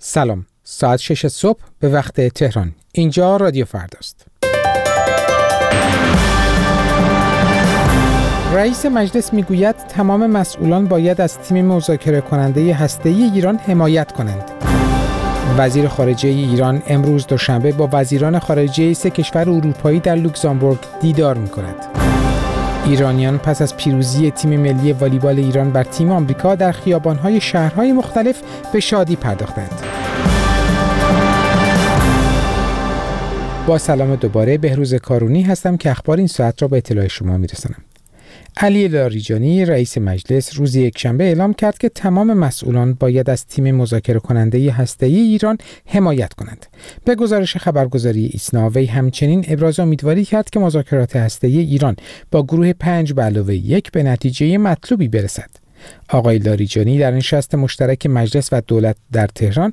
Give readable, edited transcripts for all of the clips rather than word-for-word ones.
سلام، ساعت 6 صبح به وقت تهران. اینجا رادیو فرداست. رئیس مجلس میگوید تمام مسئولان باید از تیم مذاکره کننده هسته‌ای ایران حمایت کنند. وزیر خارجه ایران امروز دوشنبه با وزیران خارجه 3 کشور اروپایی در لوکزامبورگ دیدار می‌کند. ایرانیان پس از پیروزی تیم ملی والیبال ایران بر تیم آمریکا در خیابان‌های شهرهای مختلف به شادی پرداختند. با سلام دوباره، بهروز کارونی هستم که اخبار این ساعت را به اطلاع شما می‌رسانم. علی لاریجانی رئیس مجلس روز یکشنبه اعلام کرد که تمام مسئولان باید از تیم مذاکره کننده هسته‌ای ایران حمایت کنند. به گزارش خبرگزاری ایسنا، وی همچنین ابراز امیدواری کرد که مذاکرات هسته‌ای ایران با گروه 5+1 به نتیجه مطلوبی برسد. آقای لاریجانی در نشست مشترک مجلس و دولت در تهران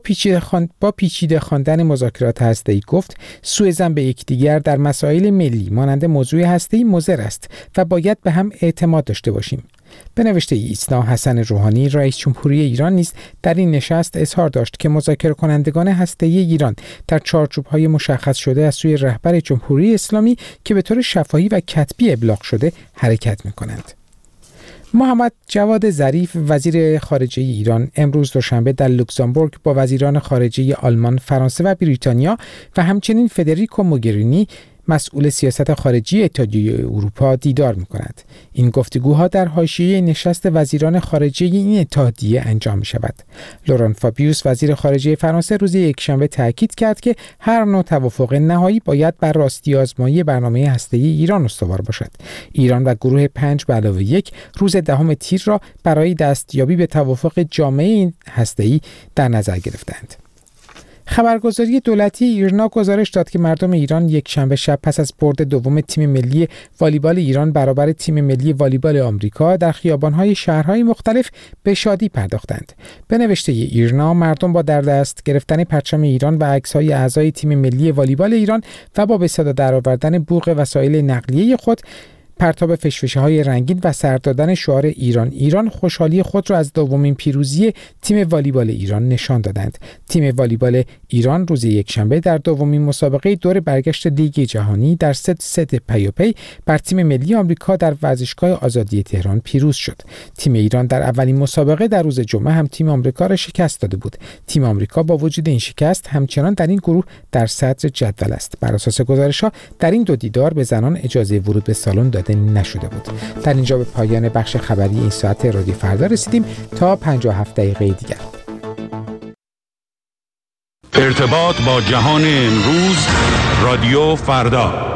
با پیچیده خواندن مذاکرات هسته‌ای گفت سوءظن به یکدیگر در مسائل ملی مانند موضوع هسته‌ای مضر است و باید به هم اعتماد داشته باشیم. به نوشته ایسنا، حسن روحانی رئیس جمهوری ایران نیز در این نشست اظهار داشت که مذاکره کنندگان هسته‌ای ایران در چارچوب‌های مشخص شده از سوی رهبر جمهوری اسلامی که به طور شفاهی و کتبی ابلاغ شده حرکت می‌کنند. محمد جواد ظریف وزیر خارجه ایران امروز دوشنبه در لوکزامبورگ با وزیران خارجه آلمان، فرانسه و بریتانیا و همچنین فدریکو موگرینی مسئول سیاست خارجی اتحادیه اروپا دیدار می‌کند. این گفتگوها در حاشیه نشست وزیران خارجه این اتحادیه انجام می‌شود. لوران فابیوس وزیر خارجه فرانسه روز یکشنبه تاکید کرد که هر نوع توافق نهایی باید بر راستی آزمایی برنامه هسته‌ای ایران استوار باشد. ایران و گروه 5+1 روز 10 تیر را برای دستیابی به توافق جامع هسته‌ای در نظر گرفتند. خبرگزاری دولتی ایرنا گزارش داد که مردم ایران یک شنبه شب پس از برد دوم تیم ملی والیبال ایران برابر تیم ملی والیبال آمریکا در خیابان‌های شهرهای مختلف به شادی پرداختند. به نوشته ایرنا، مردم با در دست گرفتن پرچم ایران و عکس‌های اعضای تیم ملی والیبال ایران و با به صدا درآوردن بوق وسایل نقلیه خود، پرتاب فشفشه‌های رنگین و سر دادن شعار ایران خوشحالی خود را از دومین پیروزی تیم والیبال ایران نشان دادند. تیم والیبال ایران روز یکشنبه در دومین مسابقه دور برگشت لیگ جهانی در ست پیاپی بر تیم ملی آمریکا در ورزشگاه آزادی تهران پیروز شد. تیم ایران در اولین مسابقه در روز جمعه هم تیم آمریکا را شکست داده بود. تیم آمریکا با وجود این شکست همچنان در این گروه در صدر جدول است. بر اساس گزارش‌ها در این دو دیدار به زنان اجازه ورود به سالن داده نشده بود. در اینجا به پایان بخش خبری این ساعت رادیو فردا رسیدیم. تا 57 دقیقه دیگر. ارتباط با جهان امروز، رادیو فردا.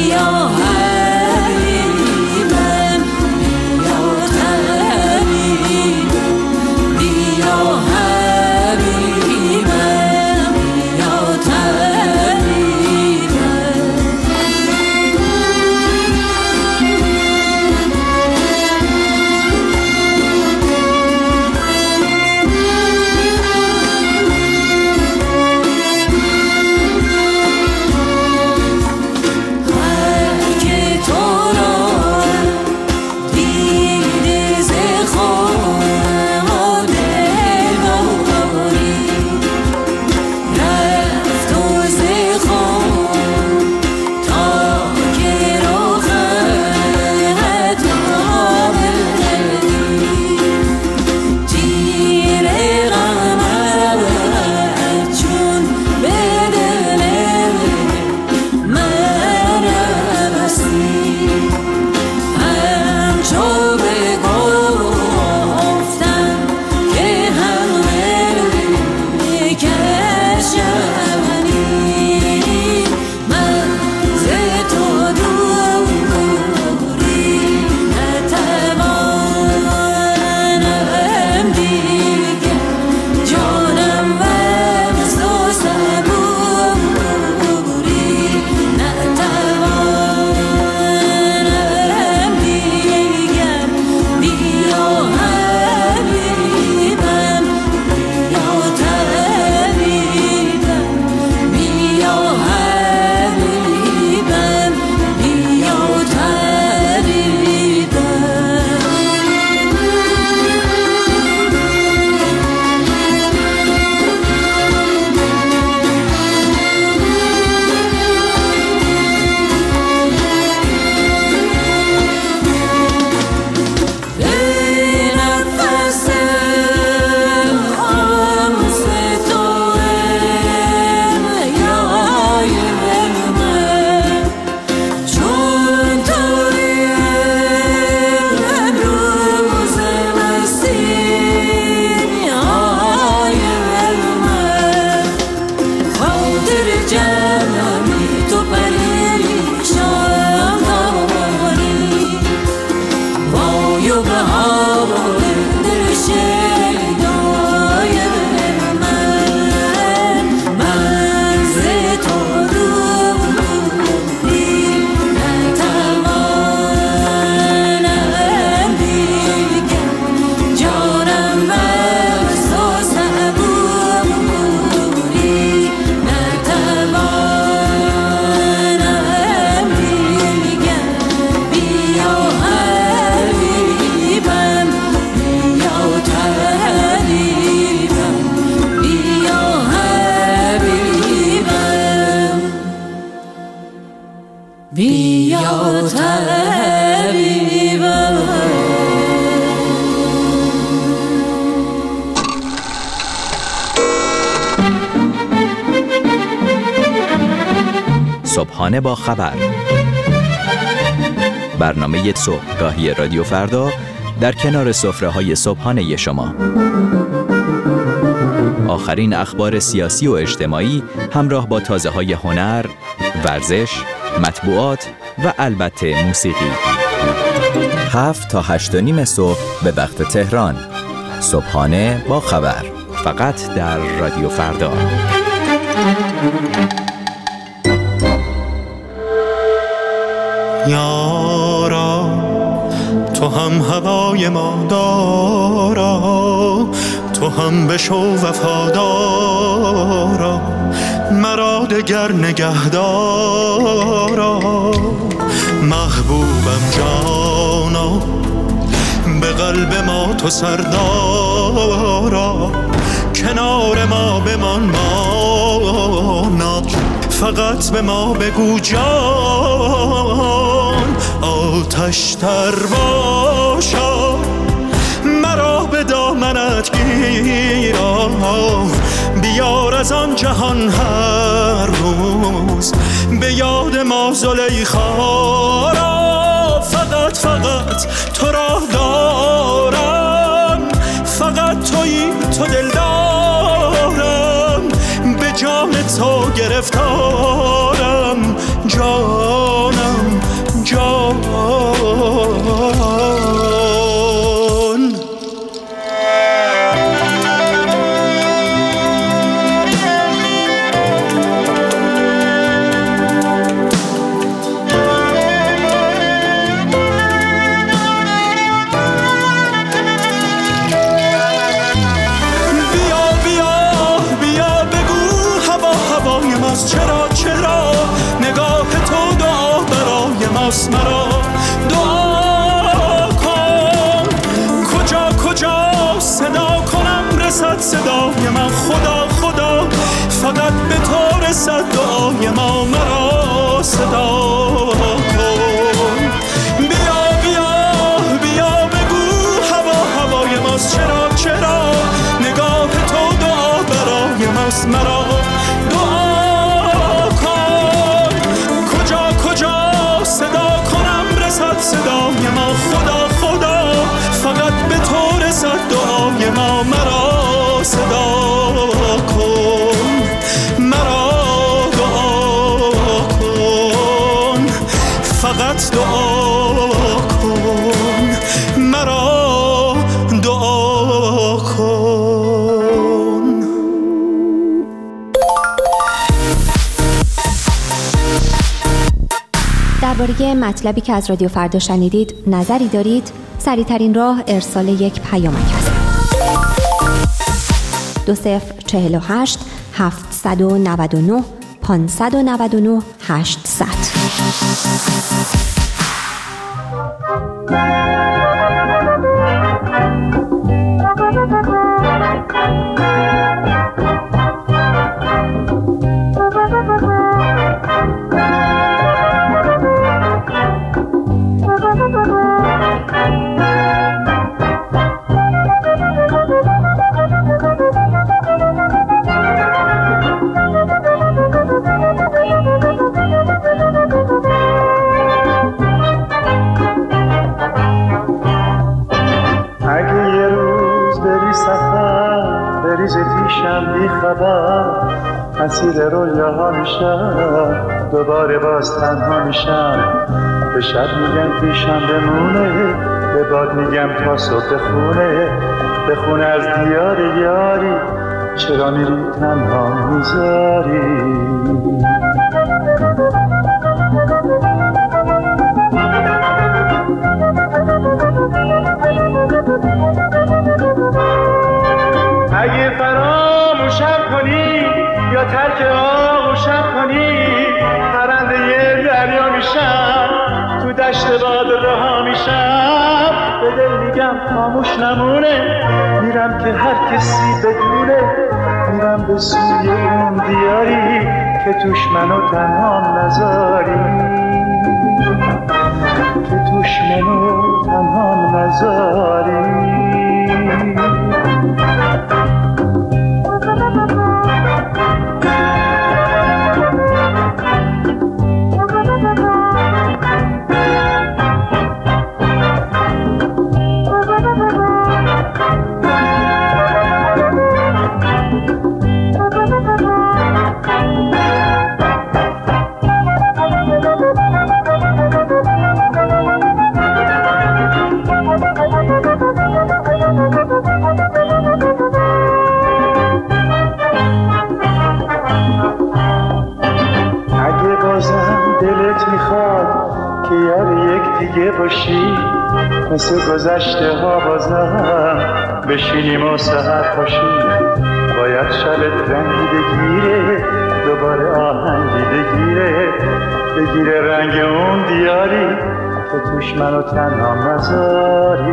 صبحانه با خبر، برنامه صبحگاهی رادیو فردا در کنار سفره‌های صبحانه شما. آخرین اخبار سیاسی و اجتماعی همراه با تازه‌های هنر، ورزش، مطبوعات و البته موسیقی. 7 تا 8:30 صبح به وقت تهران. صبحانه با خبر، فقط در رادیو فردا. یارا تو هم هوای ما دارا، تو هم بشو وفادارا، مرا دگر نگهدارا. محبوبم جانا، به قلب ما تو سردارا، کنار ما بمان مانا، فقط به ما بگو جان. آتش تر باشا، مرا به دامنت گیرا، بیار از آن جهان هر روز به یاد ما زلیخا را. فقط تو را دارم، فقط تویی تو دلدارم، به جان تو گرفتارم جانم. ماست. مرا دعا کن، کجا کجا صدا کنم رسد صدای من. خدا خدا فقط به تو رسد دعای ما. مرا صدا کن، بیا بیا بیا بگو هوا هوای ماست. چرا چرا نگاه تو دعا برای ماست. مرا دعا کن، کجا کجا صدا کنم رسد صدای ما. خدا خدا فقط به تو رسد دعای ما. مرا صدا کن، مرا دعا کن، فقط دعا کن، مرا دعا کن. درباره مطلبی که از رادیو فردا شنیدید نظری دارید؟ سریع‌ترین راه ارسال یک پیامک است. 2048 799 599 800. مسیر رویاها میشم، دوباره باز تنها میشم. به شب میگم پیشم بمونه، به باد میگم تا صبح بخونه از دیار یاری. چرا میری تنها میذاری؟ اگه فراموشم کنی یا ترک آغوشم کنی، پرنده یه دریا میشم، تو دشت باد رها میشم. به دل میگم خاموش نمونه، میرم که هر کسی بدونه، میرم به سوی اون دیاری که توش منو تنها نذاری، که توش منو تنها نذاری. مثل گذشته ها بازم بشینیم و سحر پاشیم. باید شبت رنگی بگیره، دوباره آهنگی بگیره رنگ اون دیاری که توش منو تنها نذاری.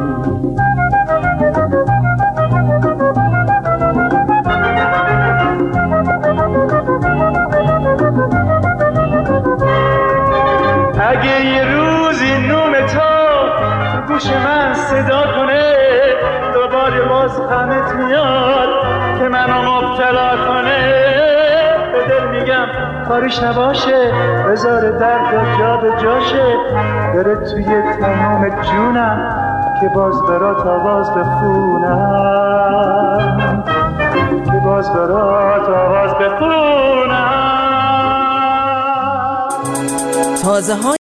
اگه یه روزی نوم تو گوش من صدا کنه، دوباره باز غمت میاد که منو مبتلا کنه. به دل میگم کارش نباشه، بذار درد جا به جاشه، بره توی تمام جونم که باز برات آواز بخونم، که باز برات آواز بخونم. تازه ها